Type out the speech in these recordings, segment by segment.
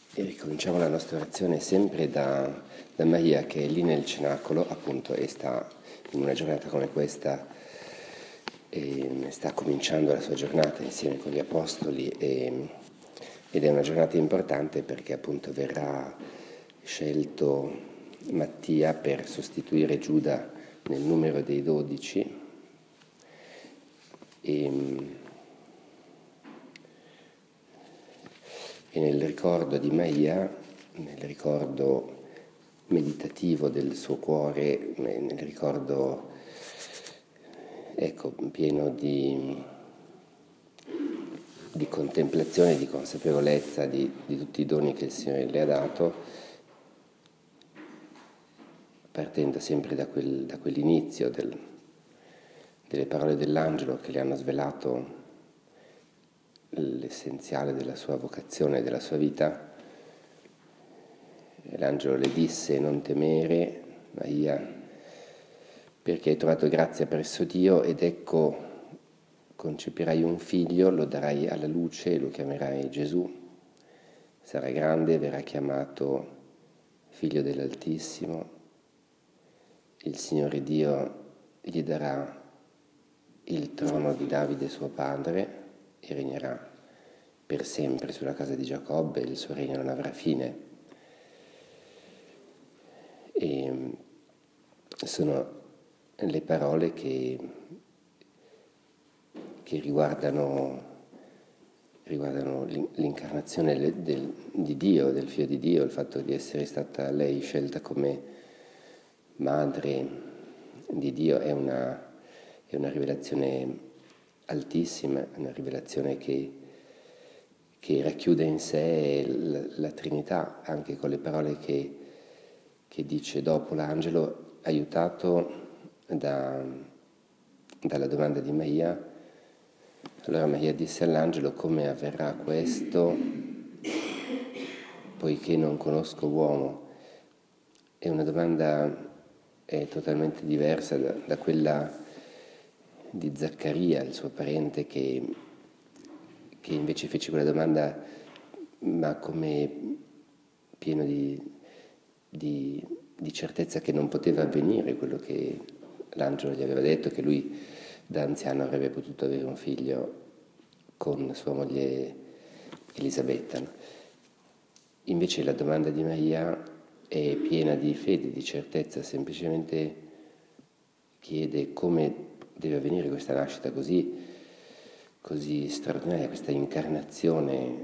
E ricominciamo la nostra orazione sempre da Maria, che è lì nel cenacolo, appunto, e sta in una giornata come questa, e sta cominciando la sua giornata insieme con gli apostoli, ed è una giornata importante perché appunto verrà scelto Mattia per sostituire Giuda nel numero dei 12. E nel ricordo di Maria, nel ricordo meditativo del suo cuore, nel ricordo, ecco, pieno di contemplazione, di consapevolezza di tutti i doni che il Signore le ha dato, partendo sempre da quell'inizio delle parole dell'angelo che le hanno svelato l'essenziale della sua vocazione e della sua vita. L'angelo le disse: non temere, Maria, perché hai trovato grazia presso Dio, ed ecco concepirai un figlio, lo darai alla luce e lo chiamerai Gesù. Sarà grande, verrà chiamato figlio dell'Altissimo. Il Signore Dio gli darà il trono di Davide suo padre e regnerà per sempre sulla casa di Giacobbe, e il suo regno non avrà fine. E sono le parole che riguardano l'incarnazione di Dio, del Figlio di Dio, il fatto di essere stata lei scelta come madre di Dio è una rivelazione altissima, una rivelazione che racchiude in sé la Trinità, anche con le parole che dice dopo l'angelo, aiutato dalla domanda di Maria. Allora Maria disse all'angelo: come avverrà questo, poiché non conosco uomo? È una domanda totalmente diversa da quella di Zaccaria, il suo parente, che invece fece quella domanda ma come pieno di certezza che non poteva avvenire quello che l'angelo gli aveva detto, che lui da anziano avrebbe potuto avere un figlio con sua moglie Elisabetta. Invece la domanda di Maria è piena di fede, di certezza, semplicemente chiede come deve avvenire questa nascita così straordinaria, questa incarnazione,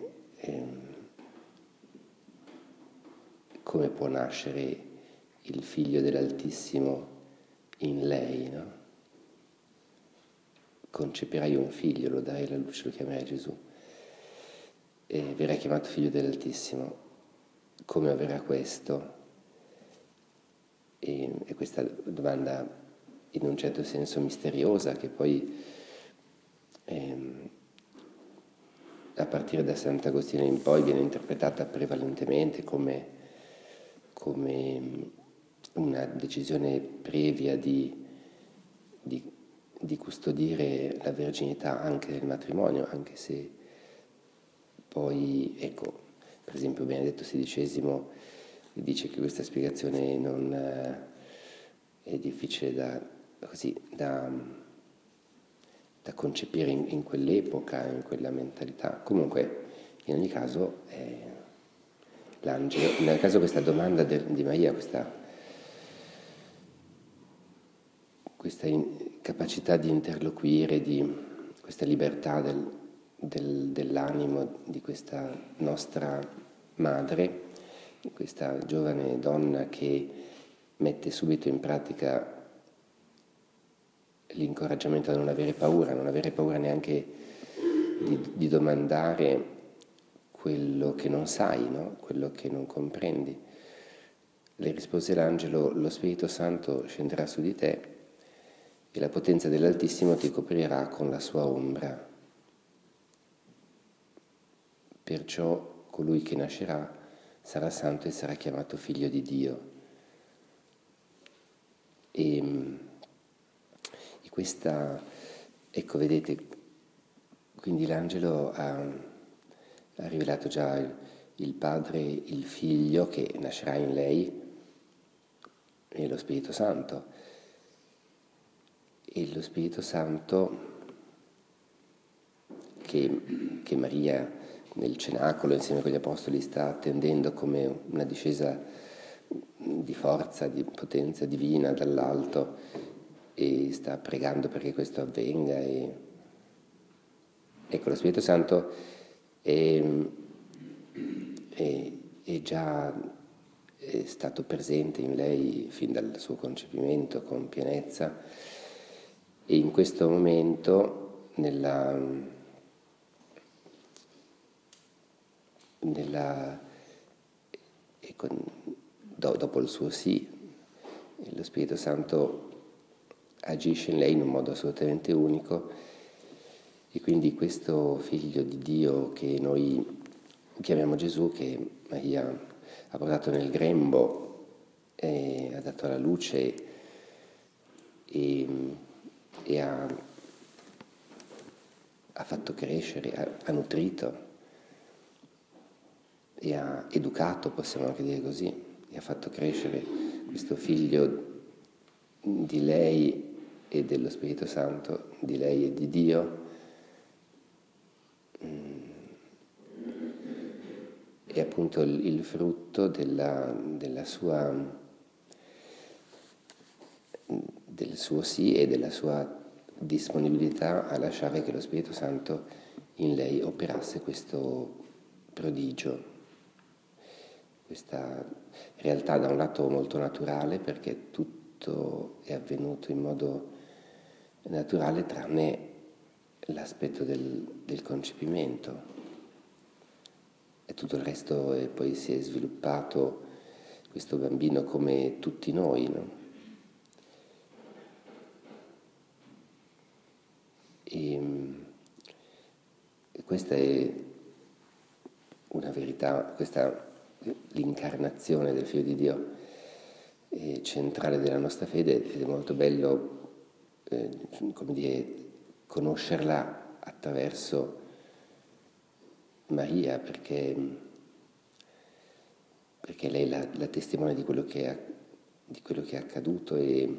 come può nascere il figlio dell'Altissimo in lei, no? Concepirai un figlio, lo darai alla luce, lo chiamerai Gesù, e verrà chiamato figlio dell'Altissimo. Come avverrà questo? E questa domanda in un certo senso misteriosa, che poi a partire da Sant'Agostino in poi viene interpretata prevalentemente come una decisione previa di custodire la verginità anche nel matrimonio, anche se poi, ecco, per esempio Benedetto XVI dice che questa spiegazione non è difficile da concepire in quell'epoca, in quella mentalità. Comunque, in ogni caso, l'angelo, nel caso questa domanda di Maria, questa capacità di interloquire, questa libertà dell'animo di questa nostra madre, questa giovane donna che mette subito in pratica l'incoraggiamento a non avere paura neanche di domandare quello che non sai, no? Quello che non comprendi. Le rispose l'angelo: lo Spirito Santo scenderà su di te e la potenza dell'Altissimo ti coprirà con la sua ombra. Perciò colui che nascerà sarà santo e sarà chiamato figlio di Dio. E questa, ecco, vedete, quindi l'angelo ha rivelato già il Padre, il Figlio che nascerà in lei e lo Spirito Santo. E lo Spirito Santo che Maria nel cenacolo insieme con gli Apostoli sta attendendo come una discesa di forza, di potenza divina dall'alto, e sta pregando perché questo avvenga. E ecco, lo Spirito Santo è già è stato presente in lei fin dal suo concepimento con pienezza, e in questo momento dopo il suo sì, lo Spirito Santo agisce in lei in un modo assolutamente unico, e quindi questo Figlio di Dio che noi chiamiamo Gesù, che Maria ha portato nel grembo e ha dato alla luce e ha fatto crescere, ha nutrito e ha educato, possiamo anche dire così, e ha fatto crescere questo Figlio di lei e dello Spirito Santo, di lei e di Dio, è appunto il frutto del suo sì e della sua disponibilità a lasciare che lo Spirito Santo in lei operasse questo prodigio, questa realtà da un lato molto naturale, perché tutto è avvenuto in modo naturale tranne l'aspetto del concepimento, e tutto il resto poi si è sviluppato questo bambino come tutti noi, no? E questa è una verità, l'incarnazione del Figlio di Dio è centrale della nostra fede, ed è molto bello come dire, conoscerla attraverso Maria, perché lei è la testimone di quello che è accaduto, ed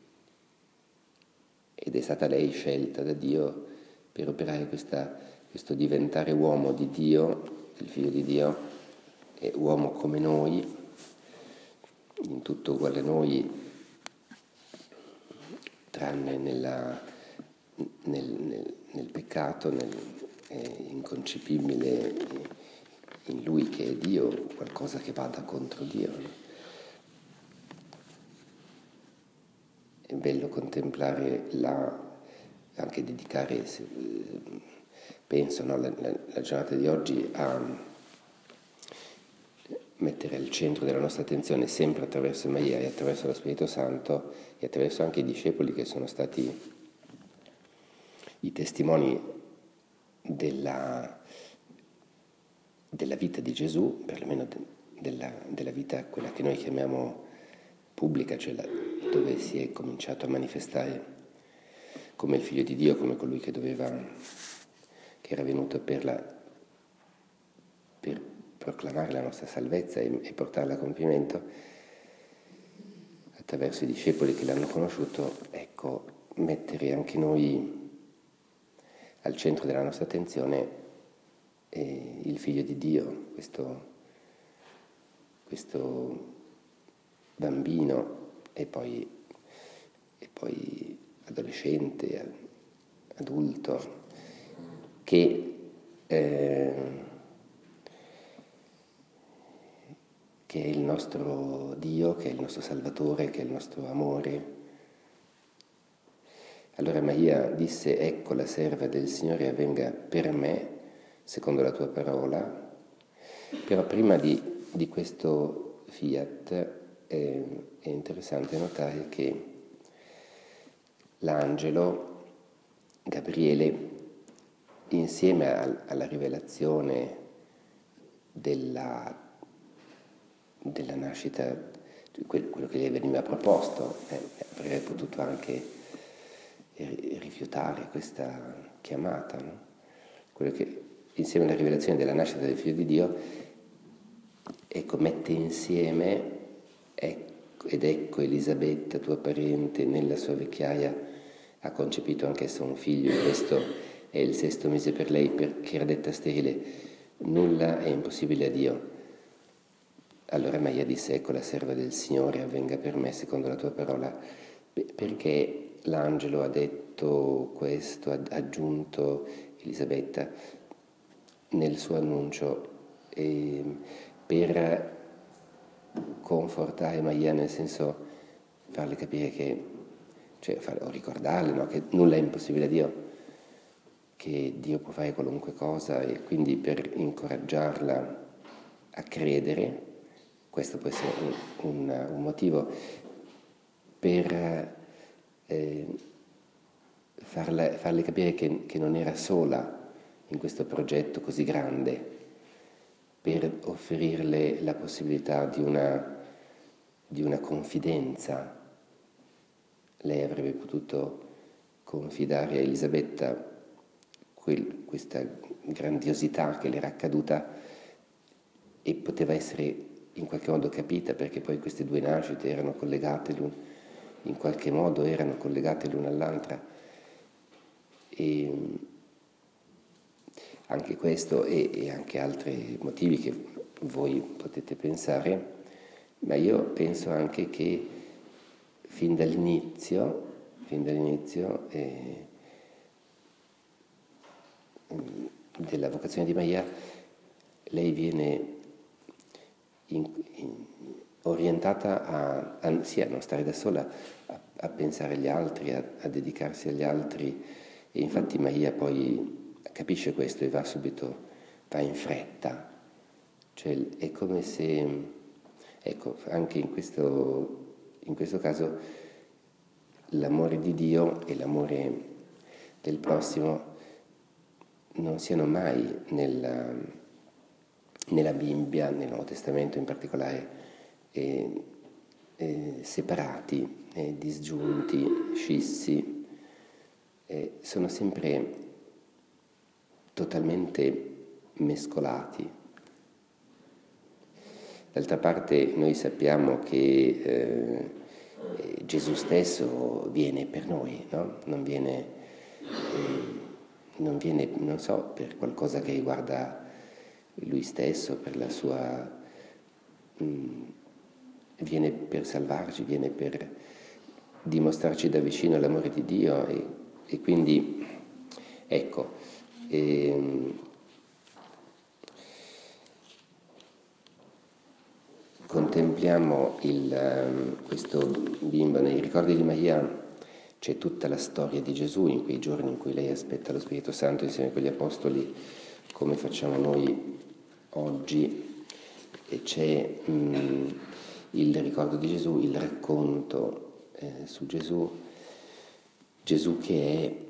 è stata lei scelta da Dio per operare questo diventare uomo di Dio, il Figlio di Dio, è uomo come noi, in tutto uguale a noi, tranne nel peccato, inconcepibile in lui che è Dio, qualcosa che vada contro Dio. È bello contemplare anche dedicare, penso, no, la giornata di oggi a mettere al centro della nostra attenzione, sempre attraverso Maria e attraverso lo Spirito Santo e attraverso anche i discepoli che sono stati i testimoni della vita di Gesù, perlomeno della vita, quella che noi chiamiamo pubblica, cioè dove si è cominciato a manifestare come il Figlio di Dio, come colui che era venuto per proclamare la nostra salvezza e portarla a compimento attraverso i discepoli che l'hanno conosciuto. Ecco, mettere anche noi al centro della nostra attenzione il Figlio di Dio, questo bambino e poi adolescente, adulto, che è il nostro Dio, che è il nostro Salvatore, che è il nostro amore. Allora Maria disse: ecco la serva del Signore, avvenga per me secondo la tua parola. Però prima di questo fiat è interessante notare che l'angelo Gabriele, insieme alla rivelazione della nascita, quello che gli veniva proposto, avrebbe potuto anche rifiutare questa chiamata, no? Quello che, insieme alla rivelazione della nascita del Figlio di Dio, ecco, mette insieme, ed ecco Elisabetta, tua parente, nella sua vecchiaia ha concepito anch'essa un figlio, e questo è il 6° mese per lei, perché era detta sterile. Nulla è impossibile a Dio. Allora Maria disse: ecco la serva del Signore, avvenga per me secondo la tua parola. Perché l'angelo ha detto questo, ha aggiunto Elisabetta nel suo annuncio, per confortare Maria, nel senso farle capire che, cioè o ricordarle, no, che nulla è impossibile a Dio, che Dio può fare qualunque cosa, e quindi per incoraggiarla a credere. Questo può essere un motivo per farle capire che non era sola in questo progetto così grande, per offrirle la possibilità di una confidenza. Lei avrebbe potuto confidare a Elisabetta questa grandiosità che le era accaduta, e poteva essere in qualche modo capita, perché poi queste due nascite erano collegate, in qualche modo erano collegate l'una all'altra. E anche questo e anche altri motivi che voi potete pensare, ma io penso anche che fin dall'inizio della vocazione di Maria, lei viene orientata a non stare da sola, a pensare agli altri, a dedicarsi agli altri, e infatti Maria poi capisce questo e va in fretta, cioè è come se, ecco, anche in questo caso l'amore di Dio e l'amore del prossimo non siano mai nella Bibbia, nel Nuovo Testamento in particolare, separati, disgiunti, scissi, sono sempre totalmente mescolati. D'altra parte noi sappiamo che Gesù stesso viene per noi, no? Non viene, non so, per qualcosa che riguarda lui stesso, per la sua, viene per salvarci, viene per dimostrarci da vicino l'amore di Dio, e quindi ecco, contempliamo questo bimbo. Nei ricordi di Maria c'è tutta la storia di Gesù in quei giorni in cui lei aspetta lo Spirito Santo insieme con gli Apostoli, come facciamo noi oggi, e c'è il ricordo di Gesù, il racconto su Gesù che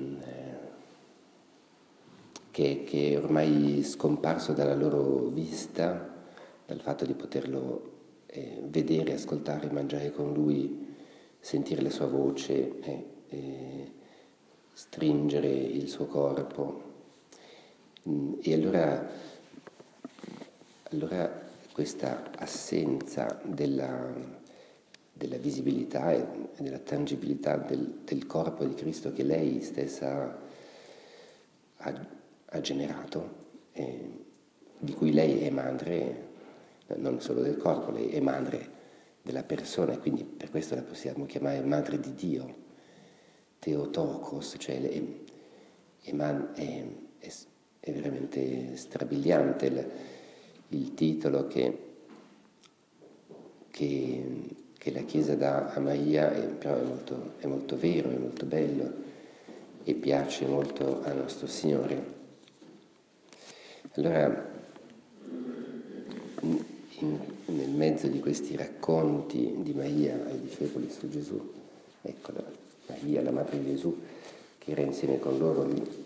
è ormai scomparso dalla loro vista, dal fatto di poterlo vedere, ascoltare, mangiare con lui, sentire la sua voce, stringere il suo corpo. E allora questa assenza della visibilità e della tangibilità del corpo di Cristo che lei stessa ha generato, di cui lei è madre, non solo del corpo, lei è madre della persona, e quindi per questo la possiamo chiamare madre di Dio, Theotokos, cioè è veramente strabiliante il titolo che la Chiesa dà a Maria, però è molto vero, è molto bello e piace molto a nostro Signore. Allora, nel mezzo di questi racconti di Maria ai discepoli su Gesù, ecco Maria, la madre di Gesù, che era insieme con loro lì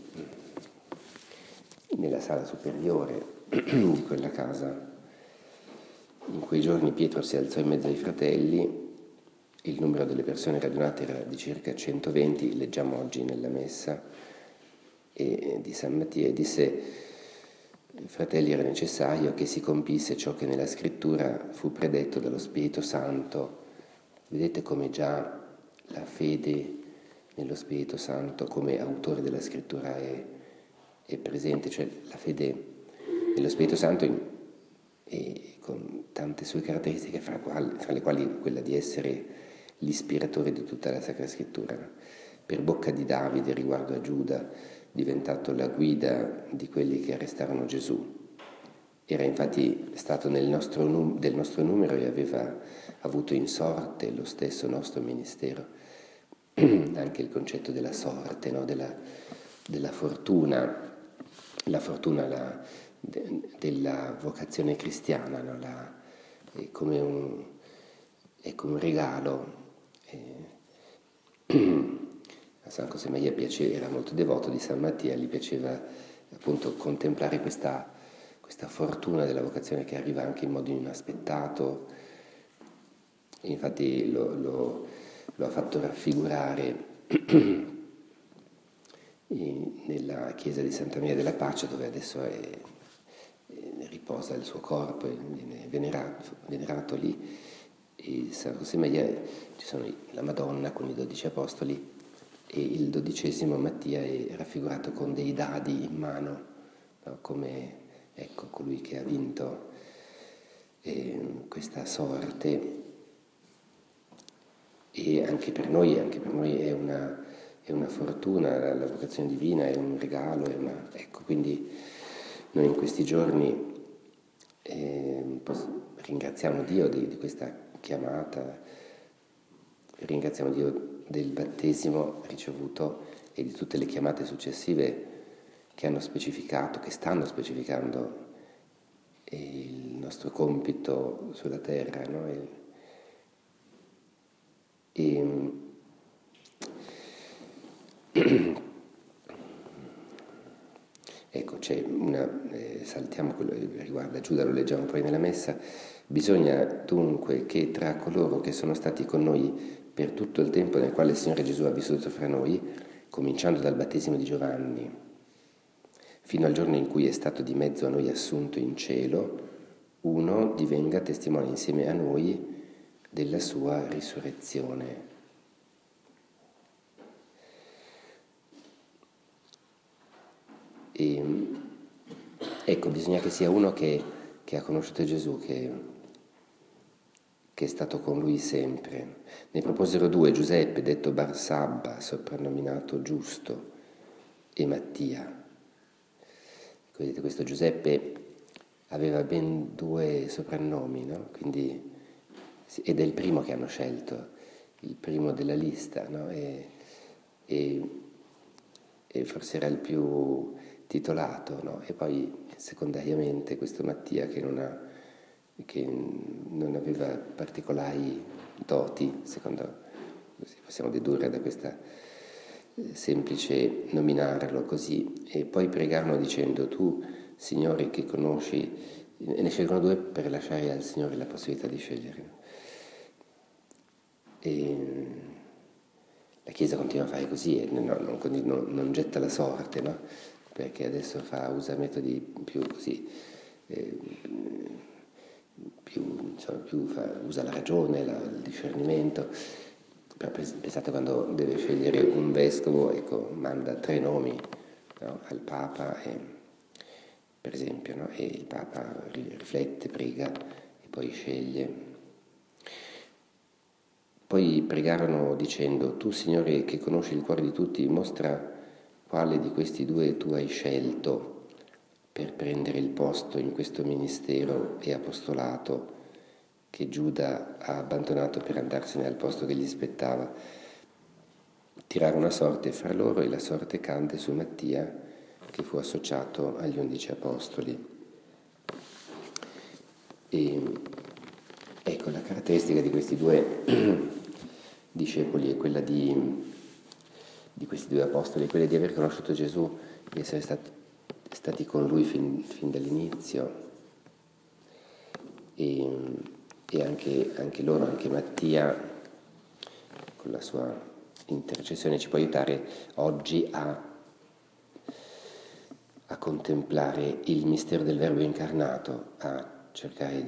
nella sala superiore di quella casa. In quei giorni Pietro si alzò in mezzo ai fratelli, il numero delle persone radunate era di circa 120, leggiamo oggi nella messa di San Mattia, e disse: fratelli, era necessario che si compisse ciò che nella scrittura fu predetto dallo Spirito Santo. Vedete come già la fede nello Spirito Santo come autore della scrittura è presente, cioè la fede nello Spirito Santo con tante sue caratteristiche, fra le quali quella di essere l'ispiratore di tutta la Sacra Scrittura. Per bocca di Davide riguardo a Giuda, diventato la guida di quelli che arrestarono Gesù. Era infatti stato del nostro numero e aveva avuto in sorte lo stesso nostro ministero. Anche il concetto della sorte, no? della fortuna, la fortuna della vocazione cristiana, no? È come un regalo. A San Josemaria era molto devoto di San Mattia, gli piaceva appunto contemplare questa fortuna della vocazione che arriva anche in modo inaspettato. Infatti lo ha fatto raffigurare nella chiesa di Santa Maria della Pace, dove adesso riposa il suo corpo e viene venerato lì. E San Josemaria ci sono la Madonna con i 12 apostoli e il 12° Mattia è raffigurato con dei dadi in mano, no? Come colui che ha vinto questa sorte. E anche per noi è una fortuna, la vocazione divina è un regalo, quindi noi in questi giorni ringraziamo Dio di questa chiamata, ringraziamo Dio del battesimo ricevuto e di tutte le chiamate successive che hanno specificato, che stanno specificando il nostro compito sulla terra, no? Ecco, c'è saltiamo quello che riguarda Giuda, lo leggiamo poi nella messa. Bisogna dunque che tra coloro che sono stati con noi per tutto il tempo nel quale il Signore Gesù ha vissuto fra noi, cominciando dal battesimo di Giovanni, fino al giorno in cui è stato di mezzo a noi assunto in cielo, uno divenga testimone insieme a noi della sua risurrezione. Ecco, bisogna che sia uno che ha conosciuto Gesù, che è stato con lui sempre. Ne proposero 2, Giuseppe, detto Barsabba, soprannominato Giusto, e Mattia. Vedete, questo Giuseppe aveva ben 2 soprannomi, no? Quindi, ed è il primo che hanno scelto, il primo della lista, no? E forse era il più titolato, no? E poi secondariamente questo Mattia che non aveva particolari doti, così possiamo dedurre da questa semplice nominarlo così, e poi pregarono dicendo: tu, Signore, che conosci, e ne scelgono 2 per lasciare al Signore la possibilità di scegliere. E la Chiesa continua a fare così, e non getta la sorte, no? Perché adesso usa metodi più così, usa la ragione, il discernimento. Però pensate, quando deve scegliere un vescovo, manda 3 nomi, no? Al Papa, per esempio, no? E il Papa riflette, prega e poi sceglie. Poi pregarono dicendo: tu, Signore, che conosci il cuore di tutti, mostra quale di questi 2 tu hai scelto per prendere il posto in questo ministero e apostolato che Giuda ha abbandonato per andarsene al posto che gli spettava. Tirarono a sorte fra loro e la sorte cadde su Mattia, che fu associato agli 11 apostoli. E ecco, la caratteristica di questi 2 discepoli è quella di questi 2 apostoli, è quella di aver conosciuto Gesù, di essere stati con lui fin dall'inizio, e anche loro, anche Mattia, con la sua intercessione ci può aiutare oggi a contemplare il mistero del Verbo incarnato, a cercare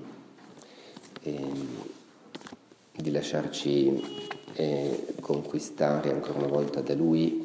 di lasciarci conquistare ancora una volta da Lui,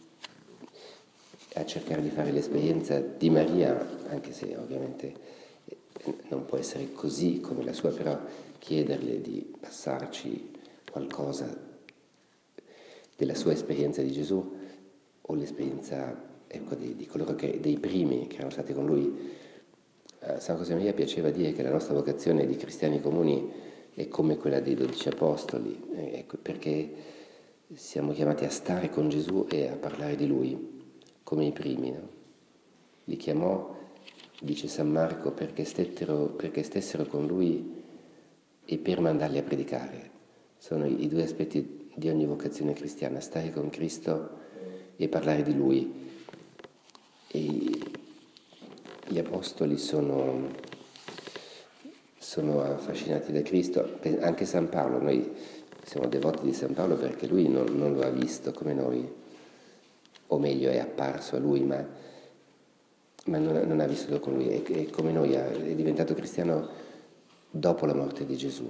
a cercare di fare l'esperienza di Maria, anche se ovviamente non può essere così come la sua, però chiederle di passarci qualcosa della sua esperienza di Gesù, o l'esperienza, ecco, di coloro dei primi che erano stati con lui. A San José Maria piaceva dire che la nostra vocazione di cristiani comuni è come quella dei 12 apostoli, perché siamo chiamati a stare con Gesù e a parlare di Lui, come i primi, no? Li chiamò, dice San Marco, perché stessero con Lui e per mandarli a predicare. Sono i due aspetti di ogni vocazione cristiana: stare con Cristo e parlare di Lui. E gli apostoli sono affascinati da Cristo. Anche San Paolo, noi siamo devoti di San Paolo perché lui non lo ha visto come noi, o meglio è apparso a lui, ma non ha vissuto con lui, e come noi è diventato cristiano dopo la morte di Gesù.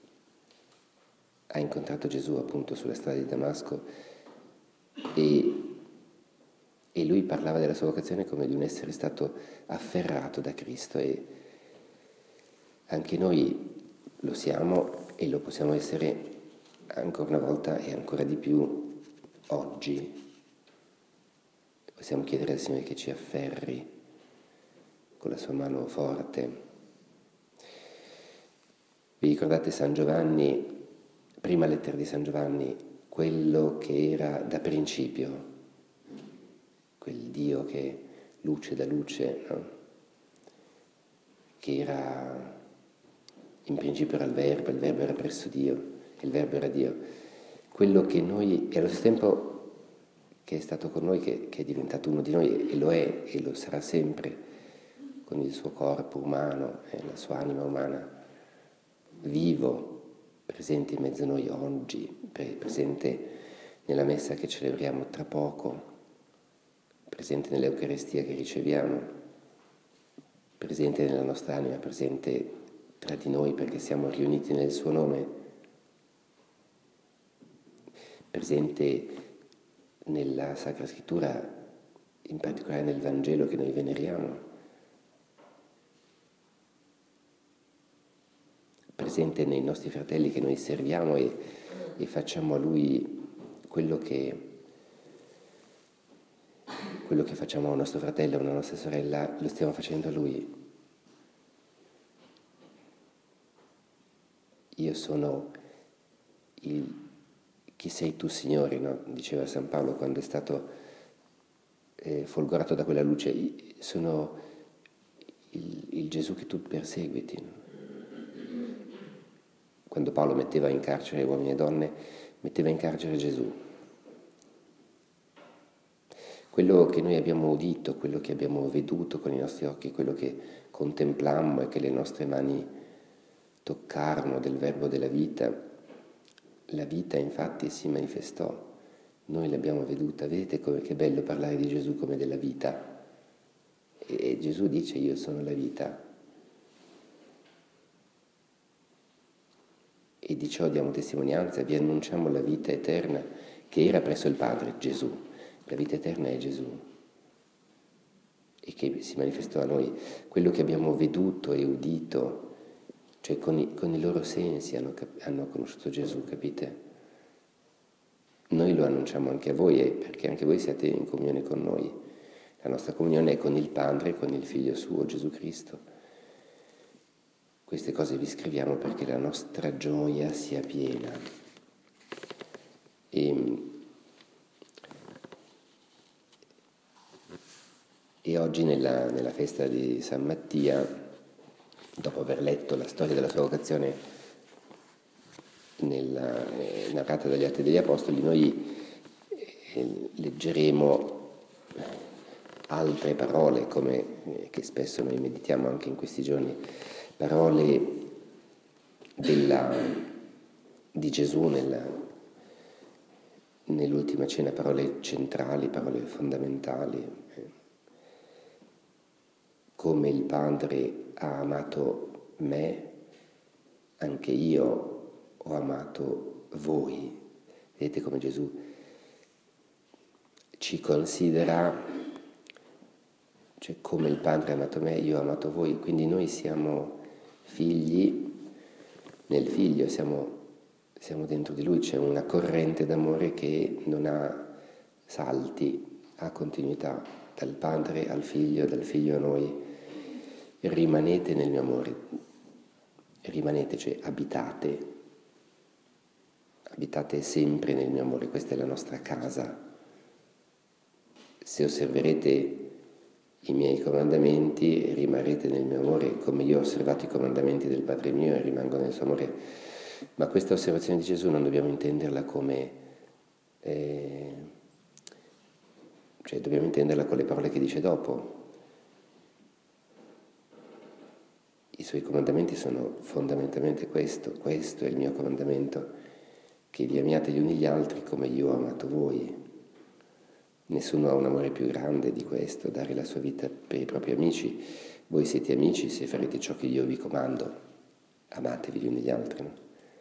Ha incontrato Gesù appunto sulla strada di Damasco e lui parlava della sua vocazione come di un essere stato afferrato da Cristo, e anche noi lo siamo e lo possiamo essere ancora una volta e ancora di più oggi. Possiamo chiedere al Signore che ci afferri con la sua mano forte. Vi ricordate San Giovanni, prima lettera di San Giovanni, quello che era da principio, quel Dio che luce da luce, no? Che era, in principio era il Verbo era presso Dio, e il Verbo era Dio. Quello che noi, e allo stesso tempo che è stato con noi, che è diventato uno di noi, e lo è e lo sarà sempre, con il suo corpo umano e la sua anima umana, vivo, presente in mezzo a noi oggi, presente nella messa che celebriamo tra poco, presente nell'Eucaristia che riceviamo, presente nella nostra anima, presente tra di noi perché siamo riuniti nel suo nome, presente nella Sacra Scrittura, in particolare nel Vangelo che noi veneriamo, presente nei nostri fratelli che noi serviamo e facciamo a Lui quello che facciamo a un nostro fratello, a una nostra sorella, lo stiamo facendo a Lui. Io sono chi sei tu, Signore, no? Diceva San Paolo quando è stato folgorato da quella luce. Sono il Gesù che tu perseguiti, no? Quando Paolo metteva in carcere uomini e donne, metteva in carcere Gesù. Quello che noi abbiamo udito, quello che abbiamo veduto con i nostri occhi, quello che contemplammo e che le nostre mani toccarono del Verbo della vita, la vita infatti si manifestò, noi l'abbiamo veduta. Vedete che bello parlare di Gesù come della vita. E Gesù dice: io sono la vita. E di ciò diamo testimonianza, vi annunciamo la vita eterna che era presso il Padre, Gesù. La vita eterna è Gesù, e che si manifestò a noi. Quello che abbiamo veduto e udito, cioè con i loro sensi hanno conosciuto Gesù, capite? Noi lo annunciamo anche a voi, perché anche voi siete in comunione con noi. La nostra comunione è con il Padre e con il Figlio suo, Gesù Cristo. Queste cose vi scriviamo perché la nostra gioia sia piena. E oggi nella festa di San Mattia, dopo aver letto la storia della sua vocazione narrata dagli Atti degli Apostoli, noi leggeremo altre parole, che spesso noi meditiamo anche in questi giorni, parole di Gesù nell'ultima cena, parole centrali, parole fondamentali. come il Padre ha amato me, anche io ho amato voi. Vedete come Gesù ci considera, cioè come il Padre ha amato me, io ho amato voi, quindi noi siamo figli nel Figlio, siamo dentro di Lui, c'è una corrente d'amore che non ha salti, ha continuità, dal Padre al Figlio, dal Figlio a noi. Rimanete nel mio amore, rimanete, cioè abitate sempre nel mio amore, questa è la nostra casa. Se osserverete i miei comandamenti, rimarrete nel mio amore, come io ho osservato i comandamenti del Padre mio e rimango nel suo amore. Ma questa osservazione di Gesù non dobbiamo intenderla come... cioè dobbiamo intenderla con le parole che dice dopo. I suoi comandamenti sono fondamentalmente questo è il mio comandamento, che vi amiate gli uni gli altri come io ho amato voi. Nessuno ha un amore più grande di questo, dare la sua vita per i propri amici. Voi siete amici se farete ciò che io vi comando, amatevi gli uni gli altri. No?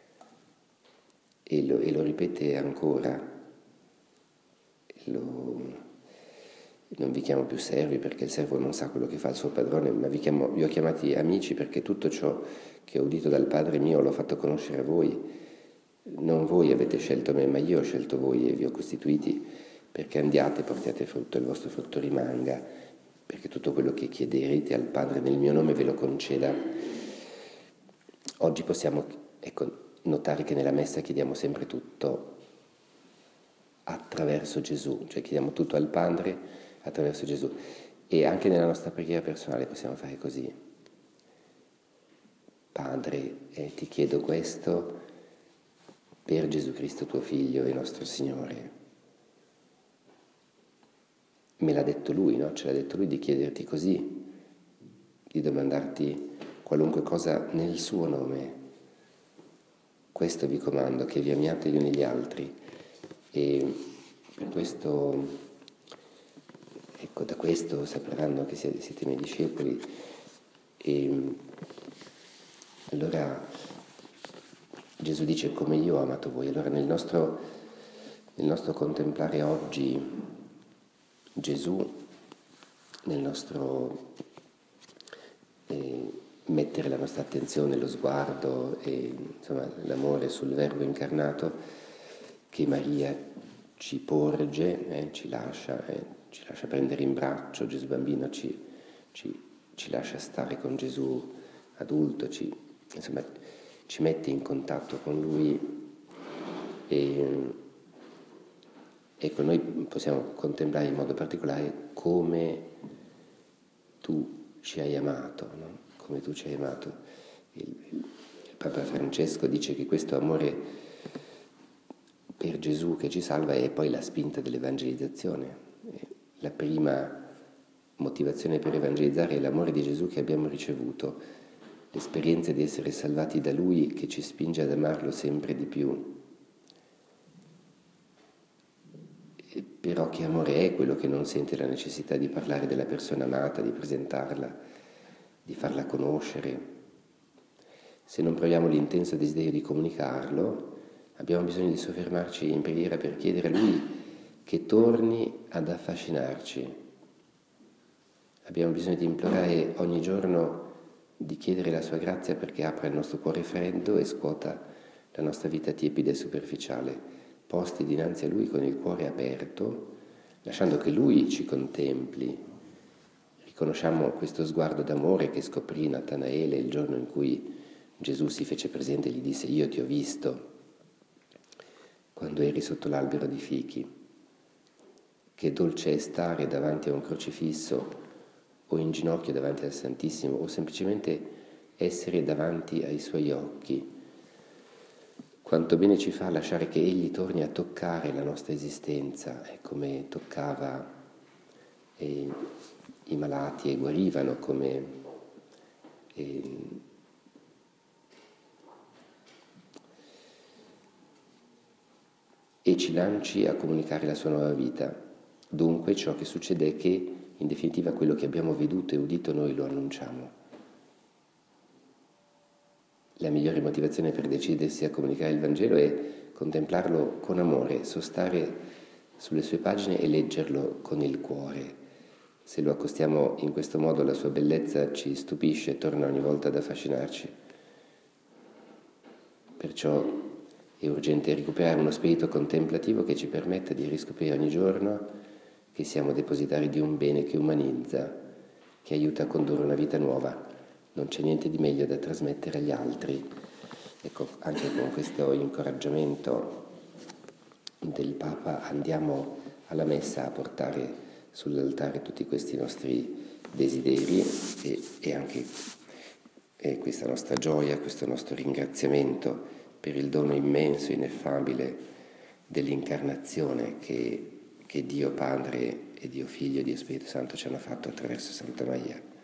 E lo ripete ancora, non vi chiamo più servi perché il servo non sa quello che fa il suo padrone, ma vi ho chiamati amici perché tutto ciò che ho udito dal Padre mio l'ho fatto conoscere a voi. Non voi avete scelto me, ma io ho scelto voi e vi ho costituiti perché andiate, portiate frutto, il vostro frutto rimanga, perché tutto quello che chiederete al Padre nel mio nome ve lo conceda. Oggi possiamo notare che nella Messa chiediamo sempre tutto attraverso Gesù, cioè chiediamo tutto al Padre attraverso Gesù. E anche nella nostra preghiera personale possiamo fare così. Padre, ti chiedo questo per Gesù Cristo tuo Figlio e nostro Signore. Me l'ha detto Lui, no? Ce l'ha detto Lui di chiederti così, di domandarti qualunque cosa nel suo nome. Questo vi comando, che vi amiate gli uni gli altri. E per questo, da questo sapranno che siete miei discepoli. E allora Gesù dice come io ho amato voi. Allora nel nostro contemplare oggi Gesù, nel nostro mettere la nostra attenzione, lo sguardo e insomma l'amore sul Verbo incarnato che Maria ci porge, ci lascia prendere in braccio Gesù bambino, ci lascia stare con Gesù adulto, ci mette in contatto con Lui e ecco, noi possiamo contemplare in modo particolare come tu ci hai amato, no? Come tu ci hai amato. Il Papa Francesco dice che questo amore per Gesù che ci salva è poi la spinta dell'evangelizzazione. La prima motivazione per evangelizzare è l'amore di Gesù che abbiamo ricevuto, l'esperienza di essere salvati da Lui che ci spinge ad amarlo sempre di più. Però che amore è quello che non sente la necessità di parlare della persona amata, di presentarla, di farla conoscere? Se non proviamo l'intenso desiderio di comunicarlo, abbiamo bisogno di soffermarci in preghiera per chiedere a Lui che torni ad affascinarci. Abbiamo bisogno di implorare ogni giorno di chiedere la sua grazia perché apra il nostro cuore freddo e scuota la nostra vita tiepida e superficiale, posti dinanzi a Lui con il cuore aperto, lasciando che Lui ci contempli. Riconosciamo questo sguardo d'amore che scoprì Natanaele il giorno in cui Gesù si fece presente e gli disse: io ti ho visto quando eri sotto l'albero di fichi. Che dolce è stare davanti a un crocifisso o in ginocchio davanti al Santissimo o semplicemente essere davanti ai Suoi occhi. Quanto bene ci fa lasciare che Egli torni a toccare la nostra esistenza, come toccava i malati e guarivano, come e ci lanci a comunicare la sua nuova vita. Dunque ciò che succede è che In definitiva quello che abbiamo veduto e udito noi lo annunciamo. La migliore motivazione per decidersi a comunicare il Vangelo è contemplarlo con amore, sostare sulle sue pagine e leggerlo con il cuore. Se lo accostiamo in questo modo, la sua bellezza ci stupisce e torna ogni volta ad affascinarci. Perciò è urgente recuperare uno spirito contemplativo che ci permetta di riscoprire ogni giorno che siamo depositari di un bene che umanizza, che aiuta a condurre una vita nuova. Non c'è niente di meglio da trasmettere agli altri. Ecco, anche con questo incoraggiamento del Papa andiamo alla messa a portare sull'altare tutti questi nostri desideri e anche questa nostra gioia, questo nostro ringraziamento per il dono immenso, ineffabile dell'incarnazione che Dio Padre e Dio Figlio e Dio Spirito Santo ci hanno fatto attraverso Santa Maria.